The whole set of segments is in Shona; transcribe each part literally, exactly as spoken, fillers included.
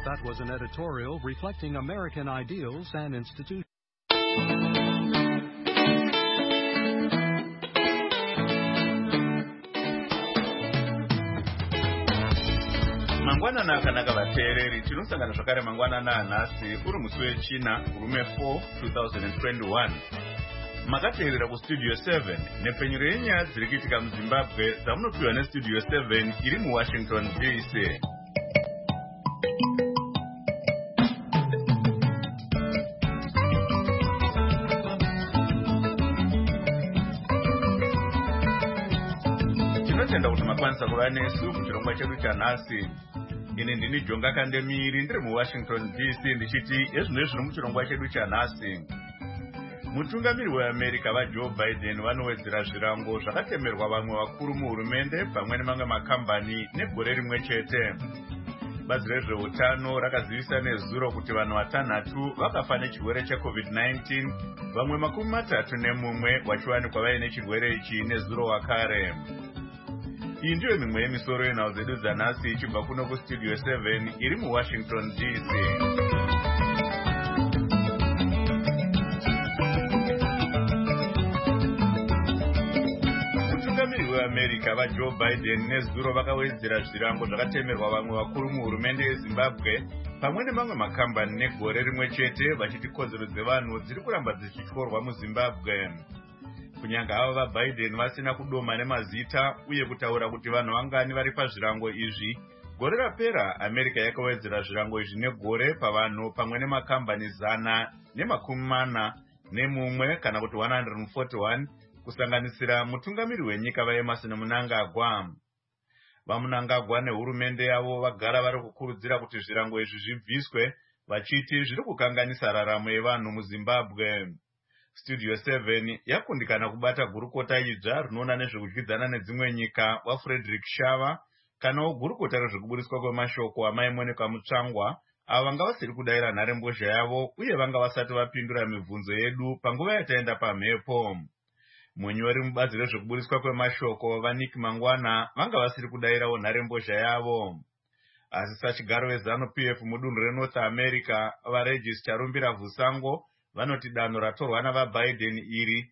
That was an editorial reflecting American ideals and institutions. Mangwana na kanaka vateereri tinosangana zvakare mangwana nanhasi uri musi wechina Gurume four twenty twenty-one. Makateerera kustudio seven nepfenyuro yenyaya dziri kuitika muZimbabwe dzamunopiwa nestudio seven iri muWashington D C. Tinotenda kuti makwanisa kuva nesu kuchirongwa chedu chanhasi. Ini ndini Jonga Kandemiri ndiri muWashington D C ndichiti ezvino zviri muchirongwa chedu chanhasi. Mutungamiri weAmerica vaJoe Biden vanowedzera zvirango zvakatemerwa vamwe vakuru muhurumende pamwe nemamwe makambani negore rimwe chete. Bazi rezveutano rakazivisa nezuro kuti vanhu vatanhatu vakafa nechirwere checovid nineteen, vamwe makumi matatu nemumwe vachiwanikwa vaine chirwere ichi nezuro wakare. Iyi ndiyo mimwe yemisoro yenhau dzedu dzanhasi ichibva kuno kustudio seven iri muWashington D C. Mutungamiri weAmerica vaJoe Biden nezuro vakawedzera zvirango zvakatemerwa vamwe vakuru muhurumende yeZimbabwe pamwe nemamwe makambani negore rimwe chete vachiti kodzero dzevanhu dziri kuramba dzichityorwa muZimbabwe. Kunyanga ava vaBiden vasina kudoma nemazita uye kutaura kuti vanhu vangani vari pazvirango izvi, gore rapera America yakawedzera zvirango izvi negore pavanhu pamwe nemakambani zana nemakumi mana nemumwe kana kuti one hundred forty-one kusanganisira mutungamiri wenyika vaEmerson Mnangagwa. VaMnangagwa nehurumende yavo vagara vari kukurudzira kuti zvirango izvi zvibviswe vachiti zviri kukanganisa raramo yevanhu muZimbabwe. Studio seven yakundikana kubata gurukota idzva rinoona nezvekudyidzana nedzimwe nyika waFrederick Shava kanawo gurukota rezvekuburiswa kwemashoko amaemoneka mutsvangwa ava vanga vasiri kudayira nharembozha yavo uye vanga vasati vapindura mibvunzo yedu panguva yataenda pamhepo. Munyori mubazi rezvekuburiswa kwemashoko vaNick Mangwana vanga vasiri kudayirawo nharembozha yavo. Asi sachigaro weZanu P F mudunhu reNorth America vaRegis Charumbira Vusango vanoti danho ratorwa navaBiden iri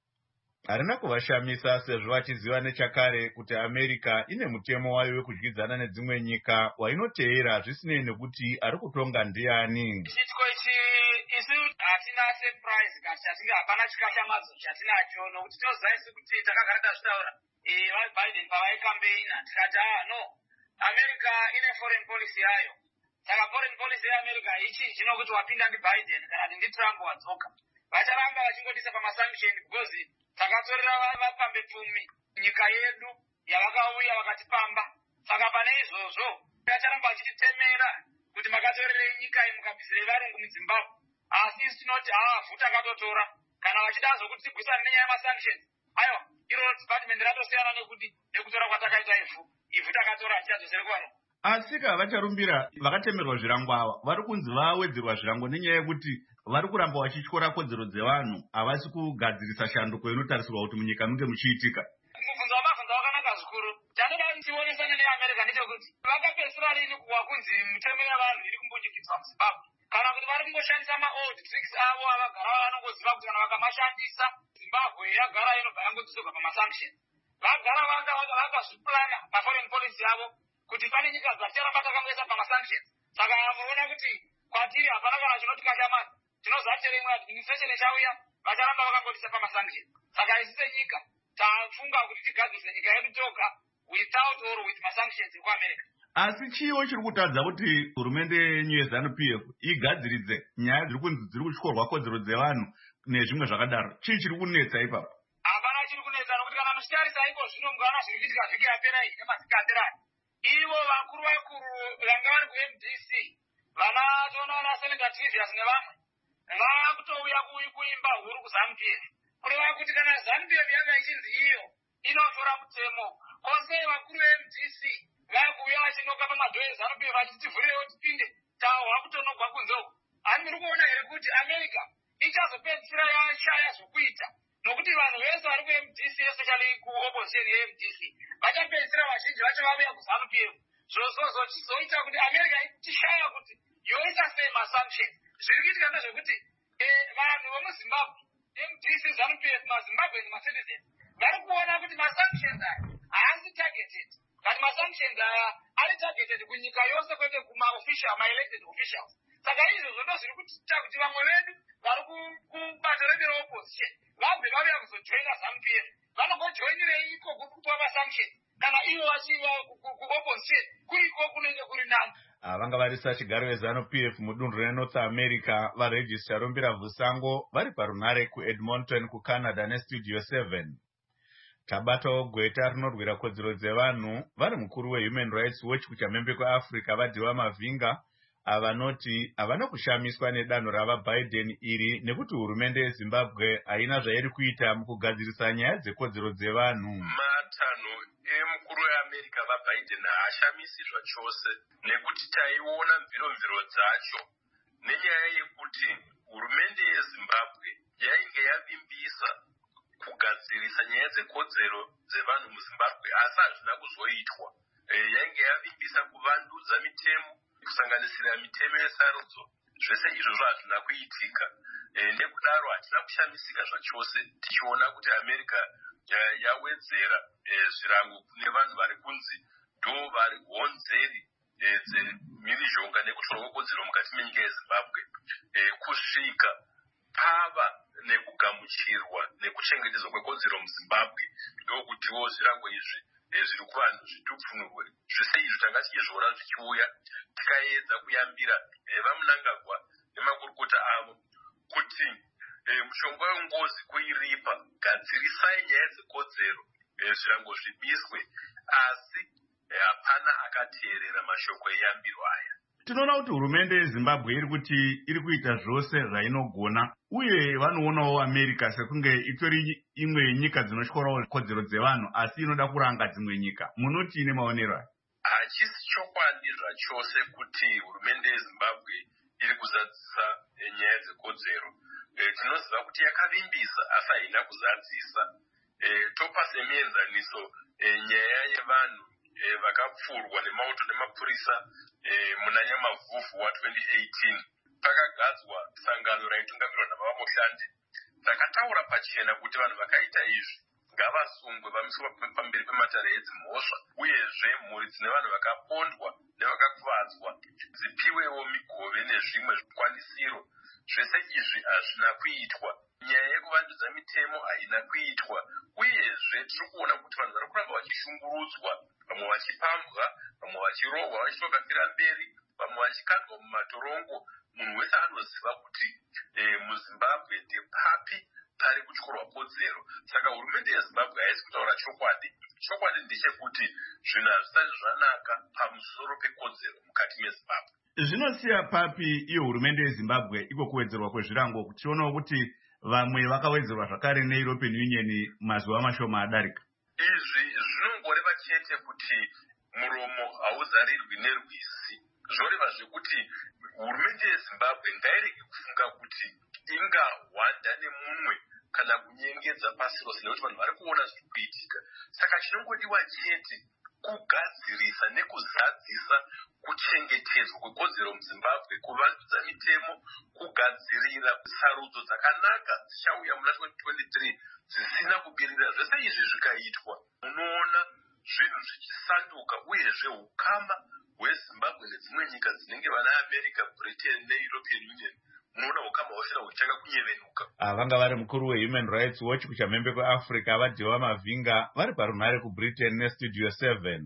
harina kuvashamisa sezvo vachiziva nechakare kuti America ine mutemo wayo wekudyidzana nedzimwe nyika wainoteera zvisinei nekuti ari kutonga ndiani. Chitiko ichi isu hatina surprise kana chatinge hapana chikashamadzo chatinacho nokuti tinoziva isu kuti takagara tazvitaura vaBiden pavaikambeina tikati ah no, America ine foreign policy yayo. Saka foreign policy yeAmerica ichi chinokuti wapinda ndiBiden kana ndi Trump wadzoka vacharamba vachingodisa pamasanction because takatorera vapambe pfumi nyika yedu yavakauya vakatipamba. Saka pane izvozvo vacharamba vachititemera kuti makatorere nyika iyi mukabvisire varungu muZimbabwe. Asi isi tinoti haa vhuta akatotora kana vachida zokuti tigwisane nenyaya yemasanction aiwa iro department ratosiyana nekuti nekutora kwatakaita ivhu ivhu takatora hatichadzosere kuvanhu. Asika vacharumbira vakatemerwa zvirango ava vari kunzi vawedzerwa zvirango nenyaya yekuti vari kuramba vachityora kodzero dzevanhu havasi kugadzirisa shanduko inotarisirwa kuti munyika munge muchiitika. Mubvunzo wamabvunza wakanaka zvikuru. Chanoda kuti tionesane neAmerica ndechekuti vakapedzisira rini wakunzi mitemo yavanhu iri kumbunyikidzwa muZimbabwe kana kuti vari kungoshandisa maold tricks avo avagara vanongoziva kuti kana vakamashandisa Zimbabwe yagara inobva yangodzosogwa pamasanction. Vagara vanga vakazvipurana paforeign policy yavo kuti pane nyika dzacharamba takangoisa pamasanctions. Saka muona kuti kwatiri hapana kana chinotikashamaza. Tinoziva chero imwe administration ichauya vacharamba vakangodisa pamasanctions. Saka isi senyika tafunga kuti tigadzise nyika yedu toga without or with masanctions ekuAmerica. Asi chiwo chiri kutadza kuti hurumende yenyu yeZanu P F igadziridze nyaya dziri kunzi dziri kutyorwa kodzero dzevanhu nezvimwe zvakadaro. Chii chiri kunetsa ipapo? Hapana chiri kunetsa nokuti kana muchitarisa iko zvino mugana zviri kuitika vhiki yapera iyi nemavhiki apera aya. Ivo vakuru vakuru vanga vari kuM D C vana toona vana Senator Trivius nevamwe vakutouya kuimba huru kuZanu P F kureva kuti kana ZANU P F yanga ichinzi iyo inotora mutemo kwose vakuru veM D C vakuuya vachinoka pamadho eZANU P F vachitivhurewo tipinde tahwa kutonogwa kunze uko. Ani muri kuona here kuti America ichazopedzisira yashaya zvokuita nokuti vanhu vese vari kuM D C especially kuopposition yeM D C vachapedzisira vazhinji vacho vauya kuZANU P F zvozochizoita kuti America ichishaya kuti zviri kuitika ndezvekuti vanhu vemuzimbabwe M D C ZANU P F mazimbabwe nemacitizens vari kuona kuti masanctions aya haasi targeted but masanctions aya ari targeted kunyika yose kwete kumaofficial maelected officials saka izvozvo ndo zviri kuita kuti vamwe vedu vari kubato redu reopposition vabve vauya kuzojoina ZANU P F vanogojoinirei ikoko kupa masanctions kana ivo vachiva kuopposition kuriko kunenge kuri nani. vanga varisa chigaro vezANU P F mudunhu reNorth America varejistra Rombira Vusango vari parunhare kuEdmonton kuCanada nestudio seven. Tabatawo gweta rinorwira kodzero dzevanhu vari mukuru weHuman Rights Watch kuchamhembe kweAfrica vadhiwa mavhinga avanoti havana kushamiswa nedanho ravaBiden iri nekuti hurumende yeZimbabwe haina zvairi kuita mukugadzirisa nyaya dzekodzero dzevanhu. Matanho emukuru weAmerica vaBiden haashamisi zvachose nekuti taiona mviromviro dzacho nenyaya yekuti hurumende yeZimbabwe yainge yavimbisa kugadzirisa nyaya dzekodzero dzevanhu muZimbabwe asi hazvina kuzoitwa. Yainge yavimbisa kuvandudza mitemo kusanganisira mitemo yesarudzo zvese izvozvo hazvina kuitika. Nekudaro hatina kushamisika zvachose tichiona kuti America yawedzera zvirango kune vanhu vari kunzi ndo vari honzeri dzemhirizhonga nekutorwa kodzero mukati menyika yeZimbabwe kusvika pava nekugamuchirwa nekuchengetedzwa kwekodzero muZimbabwe ndokutiwo zvirango izvi zviri kuvanhu zvitupfunurwe. Zvese izvi tanga tichizviona zvichiuya tikaedza kuyambira vamunangagwa nemakurukota avo kuti mushonga wengozi kuiripa gadzirisai nyaya dzekodzero zvirango zvibiswe asi hapana akateerera mashoko eyambiro aya. Tinoona kuti hurumende yeZimbabwe iri kuti iri kuita zvose zvainogona uye vanoonawo America sekunge itori imwe nyika dzinoshorawo kodzero dzevanhu asi inoda kuranga dzimwe nyika. Munoti ine maonero aya? Hachisi chokwadi zvachose kuti hurumende yeZimbabwe iri kuzadzisa nyaya dzekodzero. Tinoziva kuti yakavimbisa asi haina kuzadzisa. Topa semuenzaniso nyaya yevanhu vakapfurwa nemauto nemapurisa muna Nyamavhuvhu wa twenty eighteen. Pakagadzwa sangano raitungamirwa navamushandi rakataura pachena kuti vanhu vakaita izvi ngavasungwe vamiswa pamberi pematare edzimhosva uyezve mhuri dzine vanhu vakapondwa nevakakuvadzwa dzipiwewo migove nezvimwe zvikwanisiro. Zvese izvi hazvina kuitwa. Nyaya yekuvandudza mitemo haina kuitwa uyezve tiri kuona kuti vanhu vari kuramba vachishungurudzwa, vamwe vachipambwa, vamwe vachirohwa vachitokafira mberi, vamwe vachikandwa mumatorongo. Munhu wese anoziva kuti muZimbabwe ndepapi pari kutyorwa kodzero. Saka hurumende yeZimbabwe haisi kutaura chokwadi. Chokwadi ndechekuti zvinhu hazvisati zvanaka pamusoro pekodzero mukati meZimbabwe. Zvinosiya papi iyo hurumende yeZimbabwe iko kuwedzerwa kwezvirango kutionawo kuti vamwe vakawedzerwa zvakare neEuropean Union mazuva mashoma adarika? Izvi zvinongoreva chete kuti muromo hauzarirwi nerwizi. Zvoreva zvekuti hurumende yeZimbabwe ngairege kufunga kuti ingahwanda nemumwe kana kunyengedza pasi rose nekuti vanhu vari kuona zviri kuitika. Saka chinongodiwa chete kugadzirisa nekuzadzisa kuchengetedzwa kwekodzero muZimbabwe, kuvandudza mitemo, kugadzirira sarudzo dzakanaka dzichauya muna twenty twenty-three dzisina kubirira. Zvese izvi zvikaitwa unoona zvinhu zvichisanduka uyezve ukama hweZimbabwe nedzimwe nyika dzinenge vana America, Britain neEuropean Union munoona ukama hwachira huchanga kunyevenuka. Vanga vari mukuru weHuman Rights Watch kuchamhembe kweAfrica vadhiwa mavhinga vari parunhare kuBritain nestudio seven.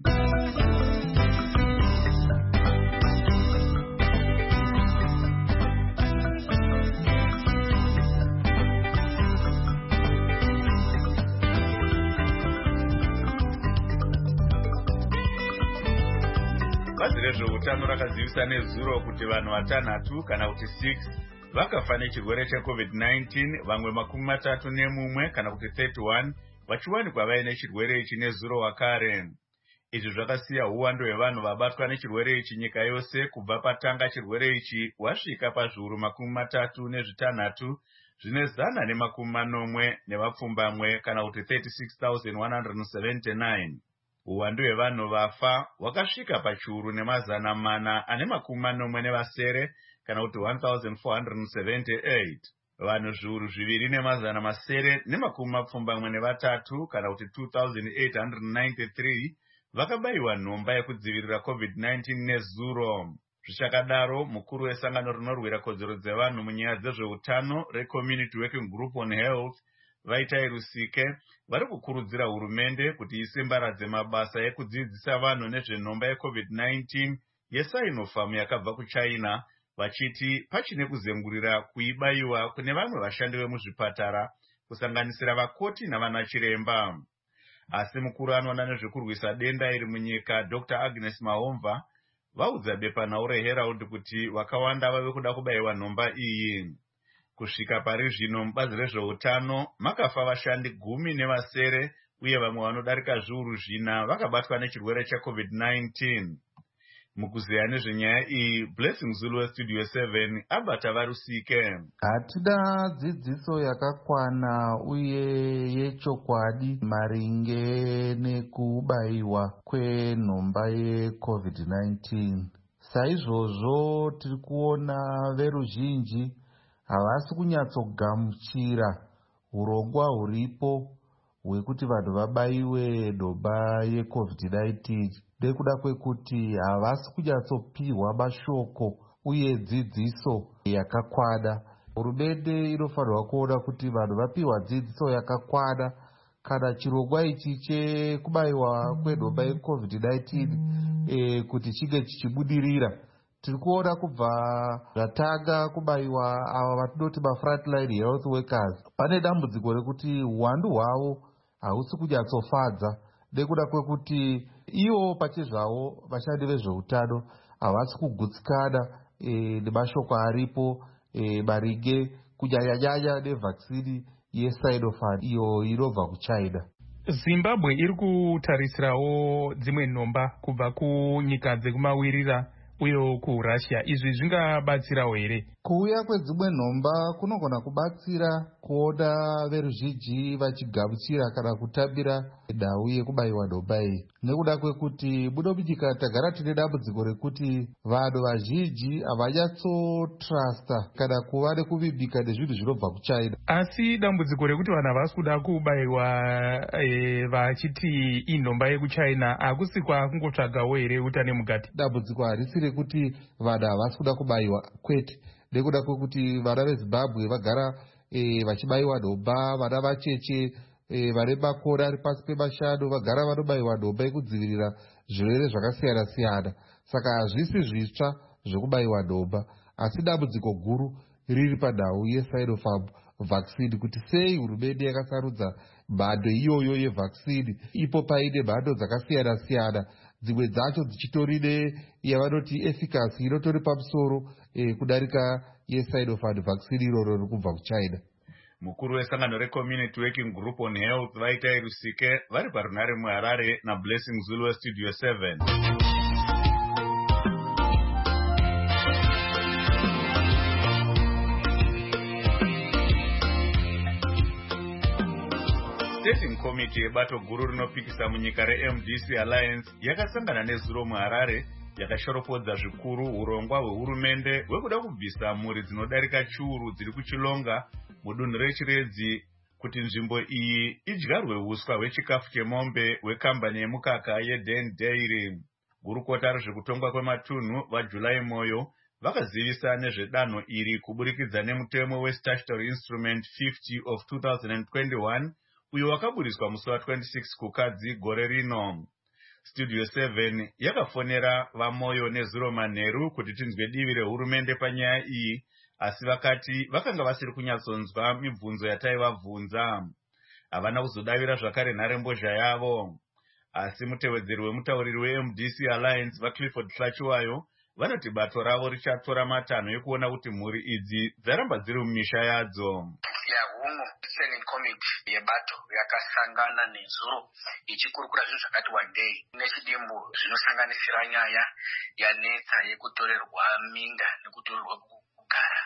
Bazi rezveutano rakazivisa nezuro kuti vanhu vatanhatu kana kuti six vakafa nechirwere checovid nineteen, vamwe makumi matatu nemumwe kana kuti thirty-one vachiwanikwa vaine chirwere ichi nezuro wakare. Izvi zvakasiya uwando hwevanhu vabatwa nechirwere ichi nyika yose kubva patanga chirwere ichi wasvika pazviuru makumi matatu nezvitanhatu zvine zana nemakumi manomwe nevapfumbamwe kana kuti thirty-six thousand one hundred seventy-nine. uwandu hwevanhu vafa hwakasvika pachiuru nemazana mana ane makumi manomwe nevasere kana kuti one thousand four hundred seventy-eight. Vanhu zviuru zviviri nemazana masere nemakumi mapfumbamwe nevatatu kana kuti two thousand eight hundred ninety-three vakabayiwa nhomba yekudzivirira covid nineteen nezuro. Zvichakadaro, mukuru wesangano rinorwira kodzero dzevanhu munyaya dzezveutano reCommunity Working Group on Health Vaitai Rusike vari kukurudzira hurumende kuti isimbaradze mabasa ekudzidzisa vanhu nezvenhomba yecovid nineteen yeSinopharm yakabva kuChina, vachiti pachine kuzengurira kuibayiwa kune vamwe vashandi vemuzvipatara kusanganisira vakoti navanachiremba. Asi mukuru anoona nezvekurwisa denda iri munyika Doctor Agnes Mahomva vaudza bepanhau reHerald kuti vakawanda vave kuda kubayiwa nhomba iyi. Kusvika pari zvino mubazi rezveutano makafa vashandi gumi nevasere uye vamwe vanodarika zviuru zvina vakabatwa nechirwere checovid nineteen. Mukuzeya nezvenyaya iyi, Blessing Zulu weStudio seven abata varusike. Hatida dzidziso yakakwana uye yechokwadi maringe nekubayiwa kwenhomba yecovid nineteen. Saizvozvo tiri kuona veruzhinji havasi kunyatsogamuchira urongwa huripo hwekuti vanhu vabayiwe nhomba yecovid nineteen. Nekuda kwekuti havasi kunyatsopihwa mashoko uye dzidziso yakakwana. Hurumende inofanirwa kuona kuti vanhu vapihwa dzidziso yakakwana kana chirongwa ichi chekubayiwa kwenhomba yecovid nineteen e, kuti chinge chichibudirira. Tiri kuona kubva zvatanga kubayiwa ava vatinoti mafrontline health workers, pane dambudziko rekuti uwandu hwavo hausi kunyatsofadza nekuda kwekuti ivo pachezvavo vashandi vezveutano havasi kugutsikana e, nemashoko aripo e, maringe kunyanyanyanya nevhakisini yeSinopharm iyo inobva kuChina. Zimbabwe iri kutarisirawo dzimwe nhomba kubva kunyika dzekumawirira uye kuRussia. Izvi zvingabatsirawo here? Kuuya kwedzimwe nhomba kunogona kubatsira kuona veruzhinji vachigamuchira kana kutambira nhau yekubayiwa nhomba iyi. Nekuda kwekuti muno munyika tagara tine dambudziko rekuti vanhu vazhinji havanyatsotrasta kana kuva nekuvimbika nezvinhu zvinobva kuChina. Asi dambudziko rekuti vanhu havasi kuda kubayiwa e, vachiti inhomba yekuChina hakusi kwakungotsvagawo here utane mugati? Dambudziko harisi rekuti vanhu havasi kuda kubayiwa, kwete. Nekuda kwekuti vana veZimbabwe vagara e, vachibayiwa nhomba. Vana vacheche e, vane makore ari pasi pemashanu vagara vanobayiwa nhomba yekudzivirira zvirwere zvakasiyana siyana. Saka hazvisi zvitsva zvokubayiwa nhomba, asi dambudziko guru riri panhau yeSinopharm vaccine, kuti sei hurumende yakasarudza mhando iyoyo yevhaksini ipo paine mhando dzakasiyana siyana, dzimwe dzacho dzichitori neyavanoti efficacy inotori pamusoro e, kudarika yeSinopharm vaccine iroro riri kubva kuChina. Mukuru wesangano reCommunity Working Group on Health Vaitai Rusike vari parunare muHarare naBlessing Zulu weStudio seven. Standing Committee yebato guru rinopikisa munyika reM D C Alliance yakasangana nezuro muHarare yakashoropodza zvikuru urongwa hwehurumende hwekuda kubvisa mhuri dzinodarika chiuru dziri kuchilonga mudunhu rechiredzi kuti nzvimbo iyi idyarwe uswa hwechikafu chemombe hwekambani yemukaka yeDen Dairy. Gurukota rezvekutongwa kwematunhu vaJulai Moyo vakazivisa nezvedanho iri kuburikidza nemutemo weStatutory Instrument fifty of two thousand twenty-one uyo wakaburiswa musi wa26 kukadzi gore rino. Studio seven yakafonera vaMoyo nezuro manheru kuti tinzwe divi rehurumende panyaya iyi, asi vakati vakanga vasiri kunyatsonzwa mibvunzo yataivabvunza. Havana kuzodavira zvakare nharembozha yavo. Asi mutevedzeri wemutauriri weM D C Alliance vaClifford Tlachiwayo vanoti bato ravo richatora matanho ekuona kuti mhuri idzi dzaramba dziri mumisha yadzo. Committee yebato yakasangana nezuro ichikurukura zvinhu zvakati wandei nechidimbu zvinosanganisira nyaya yanetsa yekutorerwa minda nekutorerwa kugara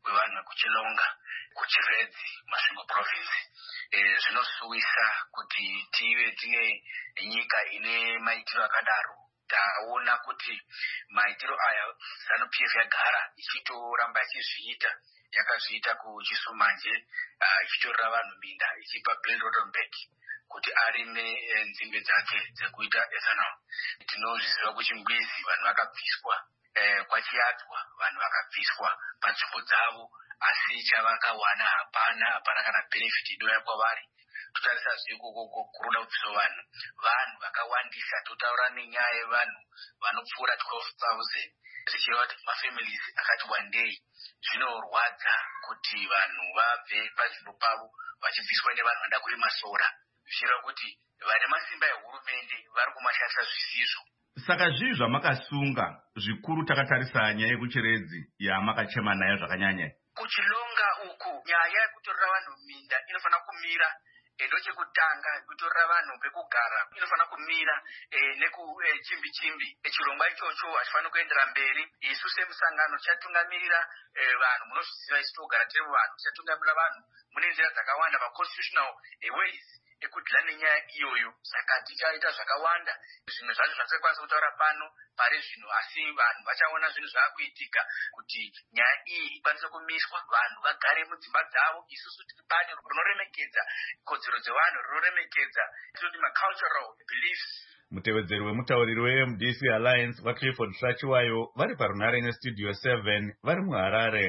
wevanhu vekuchilonga kuchiredzi masvingo province zvinosuwisa kuti tive tine nyika ine maitiro akadaro. Taona kuti maitiro aya ZANU-P F yagara ichitoramba ichizviita, yakazviita kuChisumanje ichitorera vanhu minda ichipa Bill Rottenberg kuti arime nzimbe dzake dzekuita ethanol. Tinozviziva kuchingwizi vanhu vakabviswa, kwachiadzwa vanhu vakabviswa panzvimbo dzavo, asi chavakawana hapana hapana kana benefit inouya kwavari. Totarisa zvekoko kuroda kubviswa vanhu vanhu vakawandisa. Totaura nenyaya yevanhu vanopfuura twelve thousand zvichireva kuti mafamilies akati wandei. Zvinorwadza kuti vanhu vabve panzvimbo pavo vachibviswa nevanhu vanoda kurima sora, zvichireva kuti vane masimba ehurumende vari kumashandisa zvisizvo. Saka zvii zvamakasunga zvikuru takatarisa nyaya yekuchiredzi yamakachema nayo zvakanyanya? Kuchilonga uku nyaya yekutorera vanhu minda inofanira kumira. Ndo chekutanga kutorera vanhu pekugara inofanira kumira nekuchimbi chimbi. Chirongwa ichocho hachifanira kuendera mberi. Isu semusangano chatungamirira vanhu, munozviziva isu togara tiri vanhu, chatungamirira vanhu mune nzira dzakawanda paconstitutional ways ekudhila nenyaya iyoyo. Saka tichaita zvakawanda, zvimwe zvacho zvatikwanisa kutaura pano pari zvino, asi vanhu vachaona zvinhu zvaakuitika kuti nyaya iyi ikwanise kumiswa, vanhu vagare mudzimba dzavo. Isusu tiri bani rinoremekedza kodzero dzevanhu, rinoremekedza tinoti macultural beliefs. Mutevedzeri wemutauriri we-M D C Alliance vaClifford Shachiwayo vari parunhare nestudio seven vari muHarare.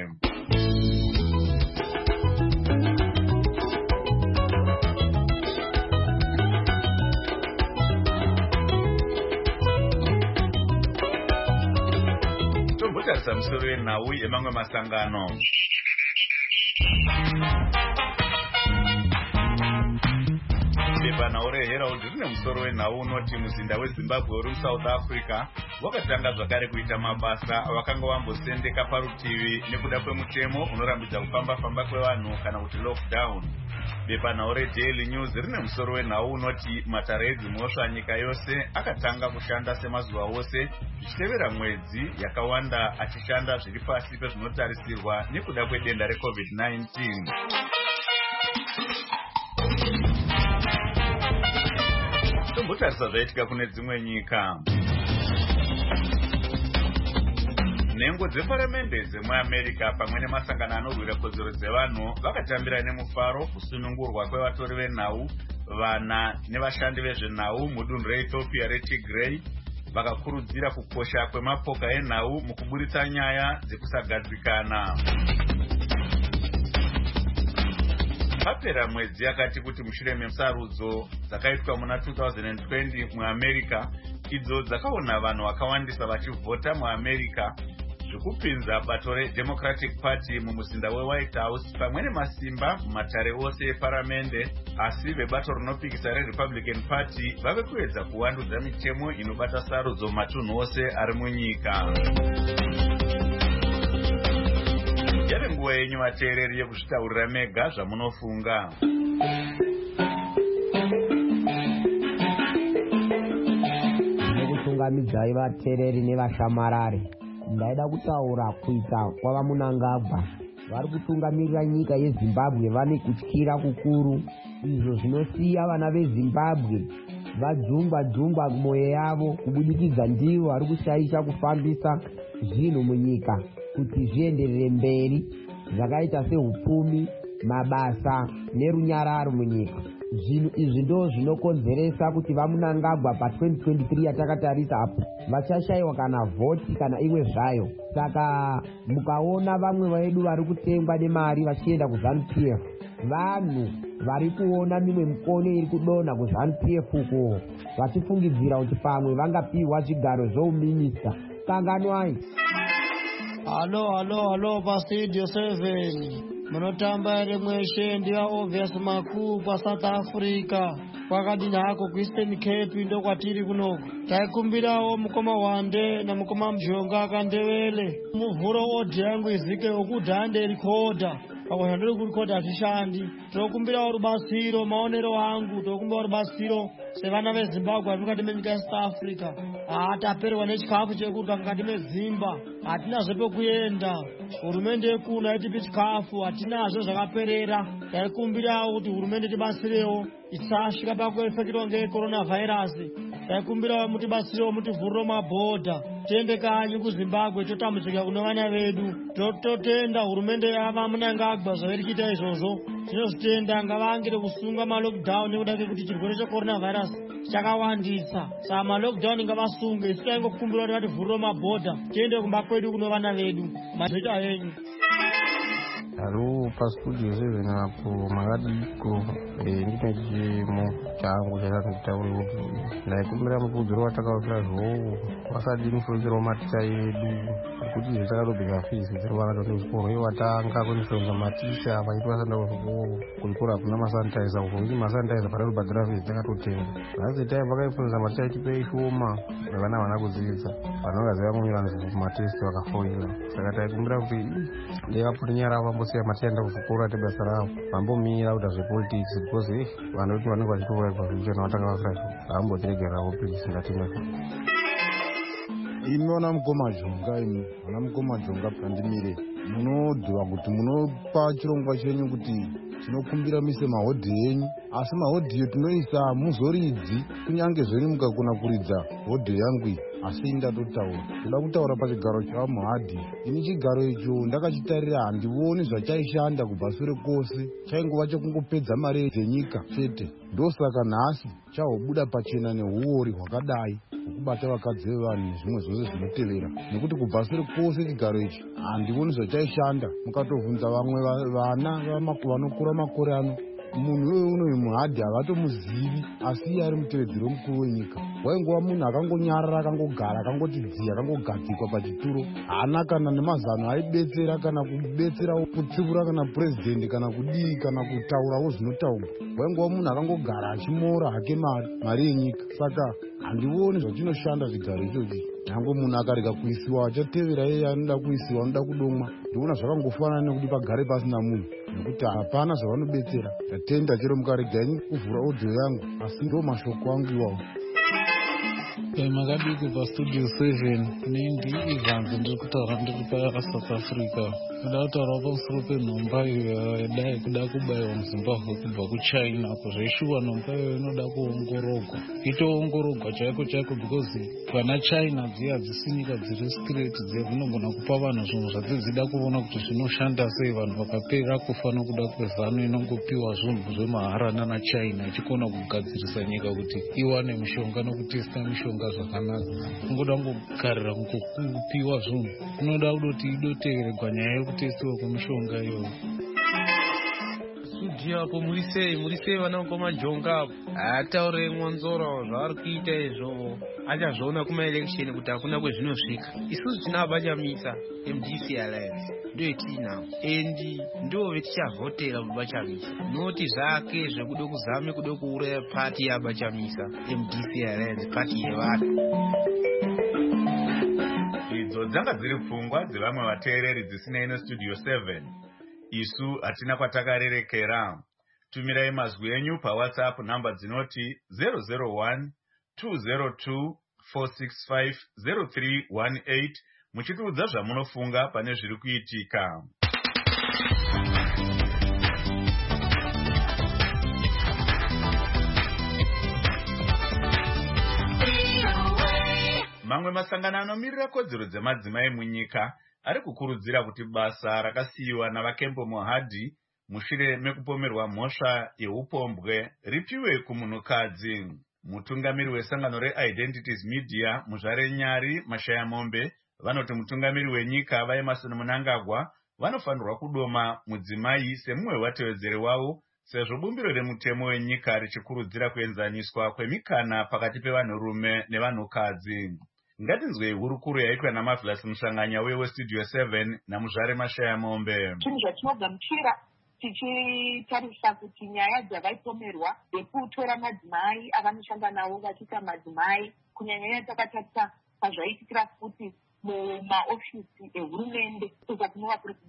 Tombotarisa musoro wenhau yemamwe masangano. Bepa Naure Herald rine musoro wenhau unoti muzinda weZimbabwe uri muSouth Africa wakatanga zvakare kuita mabasa wakanga wambosendeka parutivi nekuda kwemutemo unorambidza kufamba-famba kwevanhu kana kuti lockdown. Bepa Naure Daily News rine musoro wenhau unoti matare edzimhosva nyika yose akatanga kushanda semazuva ose zvichitevera mwedzi yakawanda achishanda zviri pasi pezvinotarisirwa nekuda kwedenda reCovid nineteen. Tombotarisa zvaitika kune dzimwe nyika. Nhengo dzeparamende dzemuAmerica pamwe nemasangano anorwira kodzero dzevanhu vakatambira nemufaro kusunungurwa kwevatori venhau, vana nevashandi vezvenhau mudunhu reEthiopia reTigray. Vakakurudzira kukosha kwemapoka enhau mukuburitsa nyaya dzekusagadzikana. Papera mwedzi yakati kuti mushure mesarudzo dzakaitwa muna two thousand twenty muAmerica, idzo dzakaona vanhu vakawandisa vachivhota muAmerica, zvekupinza bato reDemocratic Party mumuzinda weWhite House pamwe nemasimba mumatare ose eparamende, asi vebato rinopikisa reRepublican Party vave kuedza kuwandudza mitemo inobata sarudzo matunhu ose ari munyika. Yave nguva yenyu vateereri yekuzvitaurira mega zvamunofunga. Nekutungamidzai vateereri nevashamarare, ndaida kutaura kuita kwavamunangagwa vari kutungamirira nyika yeZimbabwe vane kutyira kukuru, izvo zvinosiya vana veZimbabwe vadzungwa dzungwa mwoyo yavo kubudikidza ndivo vari kushaisha kufambisa zvinhu munyika kuti zvienderere mberi, zvakaita seupfumi, mabasa nerunyararo munyika. Zvinhu izvi ndo zvinokonzeresa kuti vamunangagwa pa-twenty twenty-three yatakatarisa apo vachashayiwa kana vhoti kana imwe zvayo. Saka mukaona vamwe vedu vari kutengwa nemari vachienda kuZANU-P F, vanhu vari kuona mimwe mikono iri kudonha kuZANU-P F uko vachifungidzira kuti pamwe vangapiwa zvigaro zvouminista. Kanganwai. Halo, halo, halo, pastudio seven. Munotamba ere mweshe ndiya Obvious Maku pa South Africa. Kwakadini hako ku Eastern Cape ndo kwatiri kunoko. Taikumbirawo mukoma wande na mukoma mjonga akandewele. Muvhuro odi yangu izike okudhande recorder. pakuti ndiri kurikoti hatishandi. Tinokumbirawo rubatsiro, maonero angu tinokumbirawo rubatsiro sevana veZimbabwe vari mukati menyika yeSouth Africa. Taperwa nechikafu chekurya mukati medzimba, hatinazve pekuenda. Hurumende yekuno haitipi chikafu, hatinazvo zvakaperera. Taikumbirawo kuti hurumende tibatsirewo isasvika pakuefekitwa ngecoronavirus. Taikumbirawo mutibatsirewo mutivhurire mabhodha tiende kanyi kuZimbabwe totambudzika kuno vana vedu. Totenda hurumende yava Mnangagwa zvairi kuita izvozvo. Tinozvitenda ngavangire kusunga malockdown nekuda kwekuti chirwere checoronavirus chakawandisa. Saka malockdown ngavasunge, isu taingokumbira kuti vativhurire mabhodha tiende kumba kwedu kuno vana vedu. Mazvita henyu. Halo, pastudio seven apo makadiko ndine chimo changu chakanditaura kuti ndaikumbira mukudziro watakausira zvowo wasati mufunziro maticha yedu kuti izvo takatobheka fisi dziri vana kuzvikoro iwo watanga kunifunza maticha vachiti vasanda kuzvikoro kuzvikoro hakuna masanitizer kunzi masanitizer patakubhadhira fisi takatotenga nhasi time vakaifunza maticha itipei shoma vana vana kudzidza vanongaziva munyiranzi matesti vakafoira saka taikumbira kuti ndevapoti nyara vambosiya matienda kuzvikoro ati basa ravo vambomira kuita zvepolitics because eh vanhu kuti vanenge vachitovaigwa zvichona vatakavakira zvo vambotiregerawo please ngatimwe imi vana mukomajonga imi vana mukomajonga pandimire munodhiwa kuti munopa chirongwa chenyu kuti tinokumbira mise mahodhi enyu asi mahodhi tinoisa muzoridzi kunyange zvenyu mukakona kuridza hodhi yangu asi indatotaura kuda kutaura pachigaro chamuhadhi ini chigaro icho ndakachitarira handioni zvachaishanda kubva sure kwose chaingova chekungopedza mari dzenyika chete ndosaka nhasi chahobuda pachena neuori hwakadai hwekubata vakadzi vevanhu nezvimwe zvose zvinotevera nekuti kubva sure kwose chigaro ichi handioni zvachaishanda mukatovhunza vamwe vana vanokura makore ano munhu uyu unoyu muhadhi havatomuzivi asi iye ari mutevedzero mukuru wenyika waingova munhu akangonyarara akangogara akangoti dziya akangogadzikwa pachituro haana kana nemazano aibetsera kana kubetsera kutsivura kana purezidendi kana kudii kana kutaurawo zvinotaurwa waingova munhu akangogara achimora hake mari mari yenyika saka handioni zvachinoshanda zvigaro ichochi nyange munhu akarega kuisiwa achatevera iye anoda kuisiwa anoda kudomwa ndinoona zvakangofanana nekuti pagare pasina munhu nekuti hapana zvavanobetsera tatenda chero mukaregai kuvhura odhiyo yangu asi ndo mashoko angu iwawo. Makadiko pastudio seven nindi Evans ndiri kutaura ndiri paSouth Africa. Kuda kutaura pamusoro penhomba yadai kuda kubayiwa muZimbabwe kubva kuChina kuzveshuwa nhomba iyoyo inoda kuongorogwa itoongorogwa chaiko chaiko because vana China dziya hadzisi nyika dziri straight dzinogona kupa vanhu zvinhu zvadzida kuona kuti zvinoshanda sei vanhu vakapera kufa nokuda kwezano inongopiwa zvinhu zvemahara nana China ichikona kugadzirisa nyika kuti iwane mishonga nokutesta mishonga zvakanaka kungoda kungogarira kungopiwa zvinhu inoda kudoti idoteregwa nyaya yekutestiwa kwemishonga iyoyo. Studio apo muri sei muri sei vana mukomajonga apo ataure mwanzoro zvavari kuita izvo achazviona kumaelection kuti hakuna kwezvinosvika isusu tinabachamisa M D C Alliance ndo yetinavo endi ndo vetichavhotera mubachamisa noti zvake zvekuda kuzame kuda kuuraya pati yabachamisa M D C Alliance pati yevanhu. Idzo dzanga dziri pfungwa dzevamwe vateereri dzisinei nestudio seven. Isu hatina kwatakarerekera. Tumirai mazwi enyu paWhatsApp namba dzinoti zero zero one two zero two four six five zero three one eight muchitiudza zvamunofunga pane zviri kuitika. Mamwe masangano anomirira kodzero dzemadzimai munyika ari kukurudzira kuti basa rakasiyiwa navakembo Mohadhi mushure mekupomerwa mhosva yeupombwe ripiwe kumunhukadzi. Mutungamiri wesangano reIdentities Media Muzvare Nyari Mashayamombe vanoti mutungamiri wenyika vaEmmerson Mnangagwa vanofanirwa kudoma mudzimai semumwe watevedzere wavo sezvo bumbiro remutemo wenyika richikurudzira kuenzaniswa kwemikana pakati pevanhurume nevanhukadzi. Ngatinzwei hurukuru yaitwa naMarvelous Mushanganya weStudio seven naMuzvare Mashayamombe. Chinhu zvatinogamuchira tichitarisa kuti nyaya dzavaipomerwa yekutora madzimai avanoshanda navo vachiita madzimai kunyanyanya takatarisa pazvaitikira futi mumaofisi ehurumende kuza kunova kuri kubasa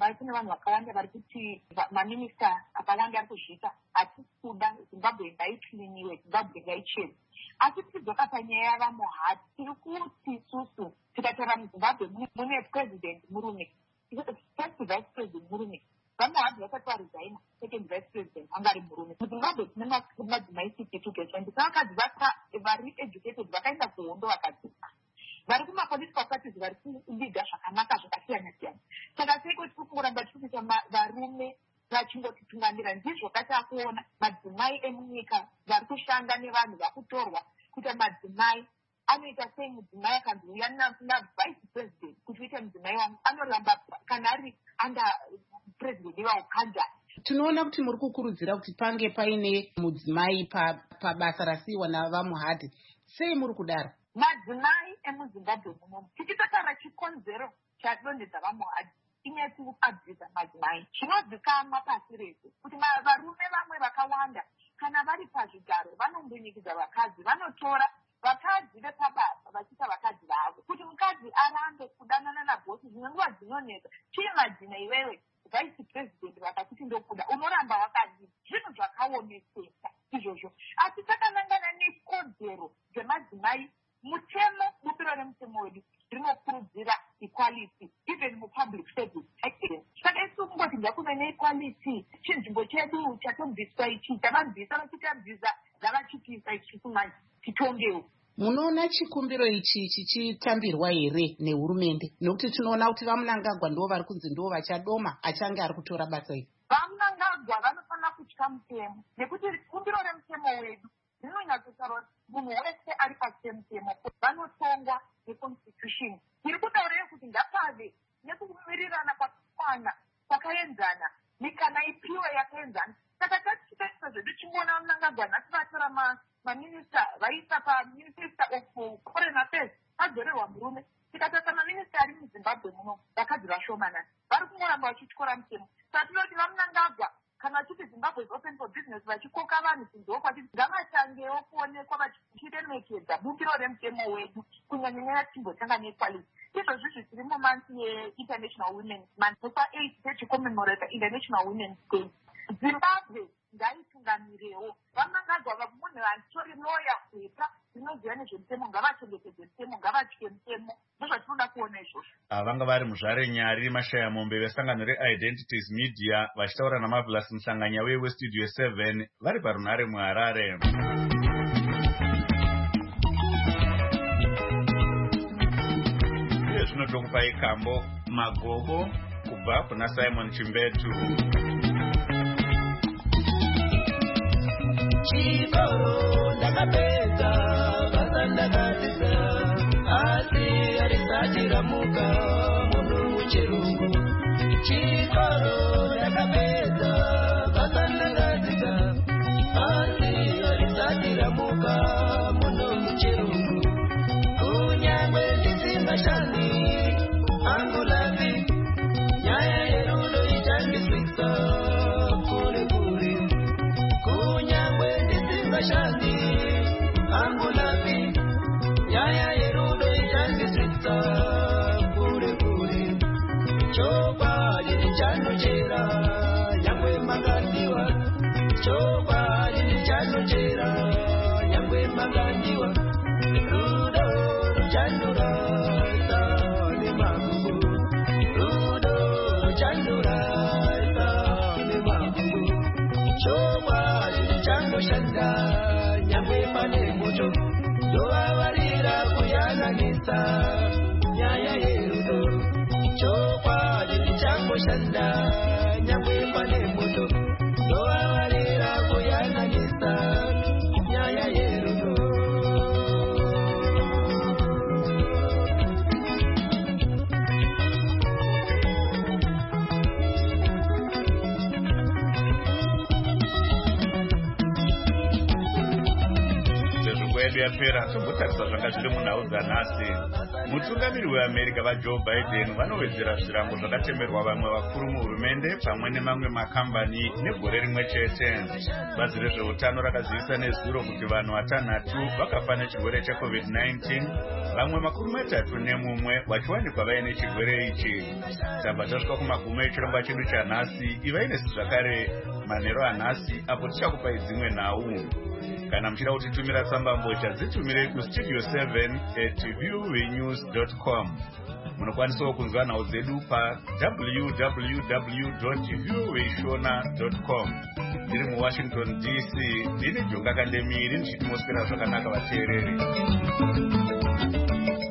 zimbabwe kune vanhu vakawanda vari kuti maminista akawanda ari kuzviita hatisi kuda zimbabwe ngaicliniwe, zimbabwe ngaichene. Asi tichidzoka panyaya yavamuhati, tiri kuti isusu tikatora muzimbabwe mune president murume, first vice president murume, vamuhati vasati varesigna, second vice president anga ari murume. Muzimbabwe tine madzimai sixty-two percent, vakadzi vari educated vakaenda kuhondo vakadzidza, vari kumapolitical parties vari kuliga zvakanaka zvakasiyana siyana. Saka seiko tiri kungoramba tiri kuita varume vachingotitungamira? Ndizvo tatakuona madzimai emunyika vari kushanda nevanhu vakutorwa kuita madzimai. Anoita sei mudzimai akanzi uya navice president kuti uite mudzimai wangu, anoramba kana ari under president iwavo kanja. Tinoona kuti muri kukurudzira kuti pange paine mudzimai pabasa rasiyiwa navamuhati. Sei muri kudaro? Madzimai emuzimbabwe munomu tichitotara chikonzero chadonedza vamuhati inyaya yekuabvisa madzimai chinozikamwa pasi rese kuti varume vamwe vakawanda kana vari pazvigaro vanombonyikidza vakadzi, vanotora vakadzi vepabasa vachiita vakadzi vavo kuti mukadzi arambe kudanana nabhosi. Zvimwe nguva dzinonetsa chiimadzina iwewe vice president vakakuti ndokuda unoramba wakadii. Zvinhu zvakaomesesa izvozvo. Asi takanangana nekodzero dzemadzimai, mutemo bupiro remutemo wedu rinokurudzira equality even mupublic service. Saka isu kungoti ngakuve neequality, chinzvimbo chedu chatobviswa ichi chavabvisa vachitabvisa zavachipisa ichi kumanje titongewo. Munoona chikumbiro ichi chichitambirwa here nehurumende? Nokuti tinoona kuti vamunangagwa ndo vari kunzi ndo vachadoma achange ari kutora basa iri. Vamunangagwa vanofanira kutya mutemo nekuti kumbiro remutemo wedu rinonyatsotaura munhu wese ari pasi pemutemo vanotongwa neconstitution. Tiri kutaurira kuti ngapave nekuwirirana kwakwana kwakaenzana, mikana ipiwe yakaenzana. Saka tatichitaisa zvedu chimona vamunangagwa nhasi vatora maminista vaisa paminister of foreign affairs adzorerwa murume. Tikatasa maminista ari muzimbabwe muno vakadzi vashomanana vari kungoramba vachityora mutemo. Saka tinoti vamunangagwa kana vachiti zimbabwe is open for business vachikoka vanhu kunzoo kwati ngavachangewo kuonekwa vachiremekedza bukiro remutemo wedu kunyanyanyanya timbotanga neequality. Izvozvo zvisiri mumanthi yeInternational Women's Month mupa eight techicommemorata International Women's Day. Zimbabwe ngaitungamirewo vamunangagwa vamunhu vatori loya kuita rinoziva nezvemutemo ngavachengetedze mutemo ngavatye mutemo. Ndozvatinoda kuona izvozvo. Vanga vari muzvare nyari mashaya mombe vesangano reIdentities Media vachitaura naMarvelous Musanganya weWestudio seven vari parunhare muHarare. Uye zvino tokupai kambo magobo kubva kuna Simon Chimbetu. Chikoro ndakapedza basa ndakadzidza asi arisatiramuka munhu wechirungu. Chikoro ndakapedza basa ndakadzidza asi arisatiramuka munhu wechirungu. Kunyangwe ndisingashandi angu lavi nyaya yerudo ichandisvitsa kure kure. Kunyangwe ndisingashandi angu lavi nyaya yerudo ichandisvitsa kure kure. Chokwadi ndichanochera nyangwe makandiwa. Chokwadi ndichanochera nyangwe makandiwa. Rudo ruchanduraisa nemagugu. Rudo ruchanduraisa nemagugu. Chokwadi ndichanoshanda nyangwe pane moto. Ndovavarira kuyananisa nyaya yerudo. Chokwadi ndichangoshanda nyangwe pane moto. Ndovavarira kuyananisa nyaya yerudo. Sezvo kwedu yapera tombotadzisa zvanga zviri munhau dzanhasi mutungamiri weamerica vajoe biden vanovedzera zvirango zvakatemerwa vamwe vakuru muhurumende pamwe nemamwe makambani negore rimwe chete. Bazi rezveutano rakazivisa nezuro kuti vanhu vatanhatu vakafa nechirwere checovid nineteen, vamwe makumi matatu nemumwe vachiwanikwa vaine chirwere ichi. Tabva tasvika kumagumo echirongwa chedu chanhasi. Ivai nesu zvakare manheru anhasi apo tichakupai dzimwe nhau. Kana muchida kutitumira tsambambocha dzitumirei kustudio seven at viewnews dot com. Munokwanisawo kunzwa nhau dzedu pa w w w dot viewshona dot com. Ndiri muwashington D C, ndini Jonga Kandemiri ndichitimoswera zvakanaka vateereri.